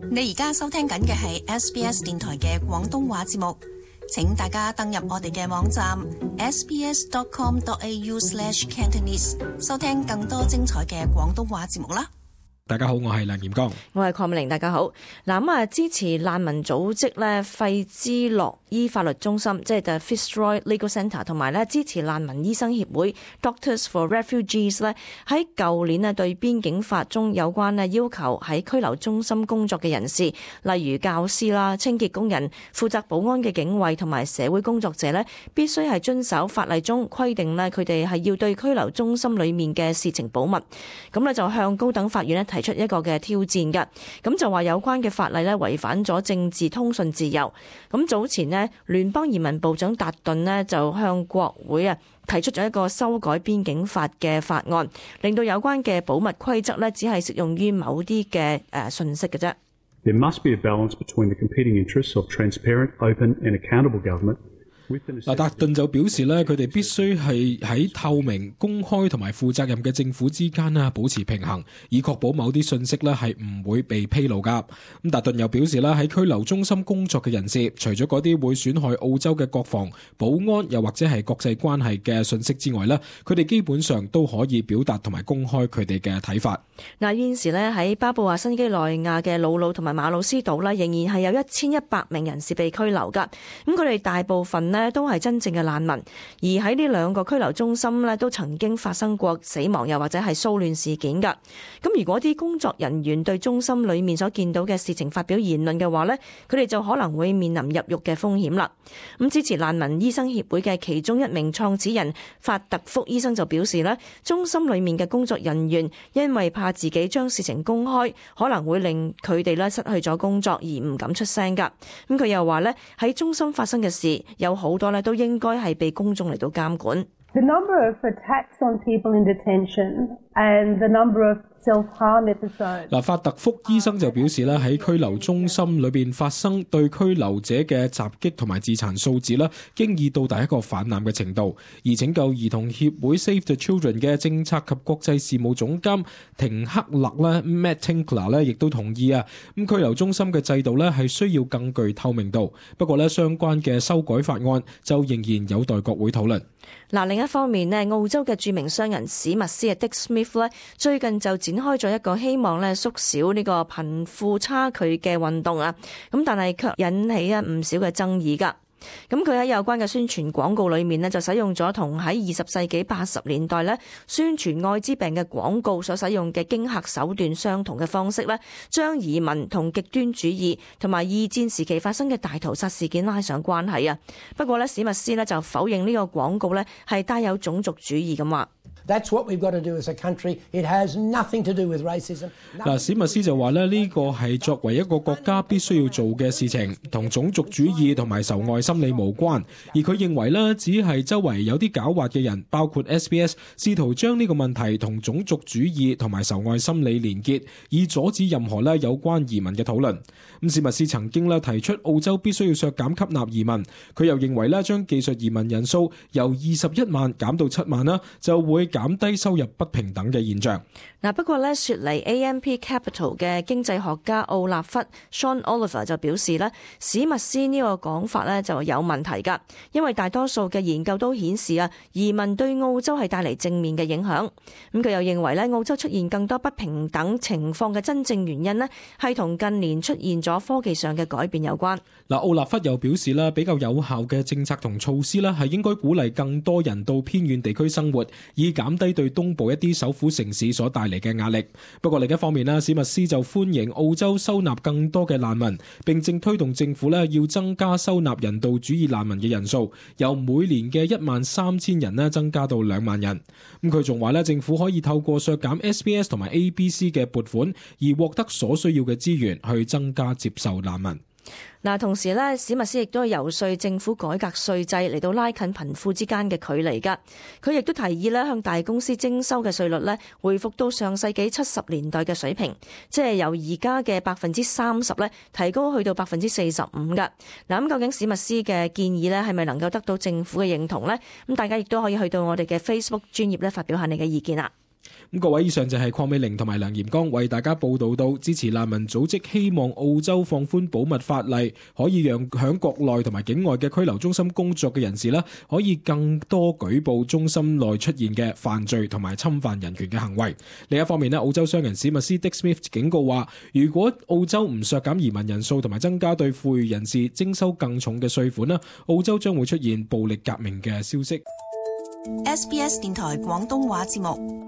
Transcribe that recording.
你而家收聽緊嘅係 SBS 電台嘅廣東話節目，請大家登入我哋嘅網站 sbs.com.au/cantonese 收聽更多精彩嘅廣東話節目啦。 大家好，我係梁炎剛， 我係鄺美玲。大家好。嗱，支持難民組織咧費茲洛伊法律中心，即係 The Fitzroy Legal Centre， 同埋咧支持難民醫生協會 Doctors for Refugees 咧，喺舊年咧對邊境法中有關咧要求喺拘留中心工作嘅人士，例如教師啦、清潔工人、負責保安嘅警衛同埋社會工作者咧，必須係遵守法例中規定咧，佢哋係要對拘留中心裡面嘅事情保密。咁咧就向高等法院咧提出一個嘅挑戰㗎，咁就話有關嘅法例咧違反咗政治通訊自由。咁早前呢，聯邦移民部長達頓呢就向國會提出咗一個修改邊境法嘅法案，令到有關嘅保密規則呢只係適用於某啲嘅信息嘅啫。 There must be a balance between the competing interests of transparent, open and accountable government。 達頓就表示咧，佢哋必須係喺透明、公開同埋負責任嘅政府之間保持平衡，以確保某啲信息咧係唔會被披露噶。咁達頓又表示啦，喺拘留中心工作嘅人士，除咗嗰啲會損害澳洲嘅國防、保安又或者係國際關係嘅信息之外咧，佢哋基本上都可以表達同埋公開佢哋嘅睇法。 嗱，現時咧喺巴布亞新幾內亞嘅魯魯同埋馬魯斯島咧，仍然係有1100名人士被拘留噶。咁佢哋大部分咧都係真正嘅難民，而喺呢兩個拘留中心咧都曾經發生過死亡又或者係騷亂事件噶。咁如果啲工作人員對中心裏面所見到嘅事情發表言論嘅話咧，佢哋就可能會面臨入獄嘅風險啦。咁支持難民醫生協會嘅其中一名創始人法特福醫生就表示咧，中心裏面嘅工作人員因為怕自己將事情公開，可能會令佢哋咧失去咗工作而唔敢出聲噶。咁佢又話咧，喺中心發生嘅事有好多咧都應該係被公眾嚟到監管。 The number of attacks on people in detention and the number of self-harm episodes。 法特福醫生就表示咧，喺拘留中心裏邊發生對拘留者嘅襲擊同埋自殘數字咧，經已到達一個泛濫嘅程度。而拯救兒童協會 Save the Children 嘅政策及國際事務總監廷克勒咧 Matt Tinkler 咧，亦都同意咁拘留中心嘅制度咧係需要更具透明度。不過咧，相關嘅修改法案就仍然有待國會討論。 另一方面咧，澳洲嘅著名商人史密斯 Dick Smith 咧，最近就展開咗一個希望咧縮小呢個貧富差距嘅運動咁但係卻引起唔少嘅爭議噶。咁佢喺有關嘅宣傳廣告裏面呢，就使用咗同喺20世紀80年代呢宣傳愛滋病嘅廣告所使用嘅驚嚇手段相同嘅方式呢，將移民同極端主義同埋二戰時期發生嘅大屠殺事件拉上關係不過呢，史密斯呢就否認呢個廣告呢係帶有種族主義咁話。 That's what we've got to do as a country. It has nothing to do with racism. 史密斯就話咧，呢個係作為一個國家必須要做嘅事情，同種族主義同埋仇外心理無關。而佢認為咧，只係周圍有啲狡猾嘅人，包括 SBS， 試圖將呢個問題同種族主義同埋仇外心理連結，以阻止任何咧有關移民嘅討論。咁史密斯曾經咧提出澳洲必須要削減吸納移民，佢又認為咧將技術移民人數由21萬減到7萬啦，就會減低收入不平等嘅現象。 不過咧，雪梨 AMP Capital 嘅經濟學家奧納弗 Sean Oliver 就表示咧，史密斯呢個講法咧就有問題㗎，因為大多數嘅研究都顯示移民對澳洲係帶嚟正面嘅影響。咁佢又認為咧，澳洲出現更多不平等情況嘅真正原因呢，係同近年出現咗科技上嘅改變有關。 奧納弗又表示啦，比較有效嘅政策同措施啦，係應該鼓勵更多人到偏遠地區生活，以減低對東部一啲首府城市所帶嚟嘅壓力。不過另一方面啦，史密斯就歡迎澳洲收納更多嘅難民，並正推動政府要增加收納人道主義難民嘅人數，由每年嘅13000人增加到2萬人。咁佢仲話政府可以透過削減 SBS 同埋 ABC 嘅撥款，而獲得所需要嘅資源去增加接受難民。 同時咧，史密斯亦都係游說政府改革稅制嚟到拉近貧富之間嘅距離㗎。佢亦都提議咧向大公司徵收嘅稅率咧回復到上世紀70年代嘅水平，即係由而家嘅30%咧提高去到45%㗎。咁究竟史密斯嘅建議咧係咪能夠得到政府嘅認同呢？咁大家亦都可以去到我哋嘅 Facebook 專頁咧發表下你嘅意見啦。 咁各位，以上就係鄺美玲同埋梁嚴剛為大家報道到支持難民組織希望澳洲放寬保密法例，可以讓響國內同埋境外嘅拘留中心工作嘅人士可以更多舉報中心內出現嘅犯罪同埋侵犯人權嘅行為。另一方面，澳洲商人史密斯 Dick Smith 警告話，如果澳洲唔削減移民人數同埋增加對富裕人士徵收更重嘅稅款，澳洲將會出現暴力革命嘅消息。 SBS 電台廣東話節目。